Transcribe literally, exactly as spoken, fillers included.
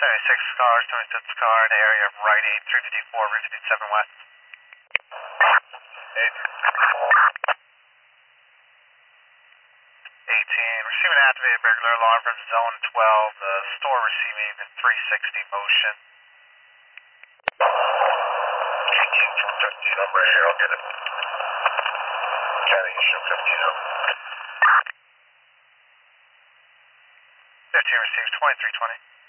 seventy-six car, seventy-six car in the area of right eight, three fifty-four, Route fifty-seven West. eighteen, receiving activated burglar alarm from zone twelve, the store receiving three sixty motion. fifteen, I'm right here, I'll get it. County issue fifteen up. fifteen receives twenty-three twenty.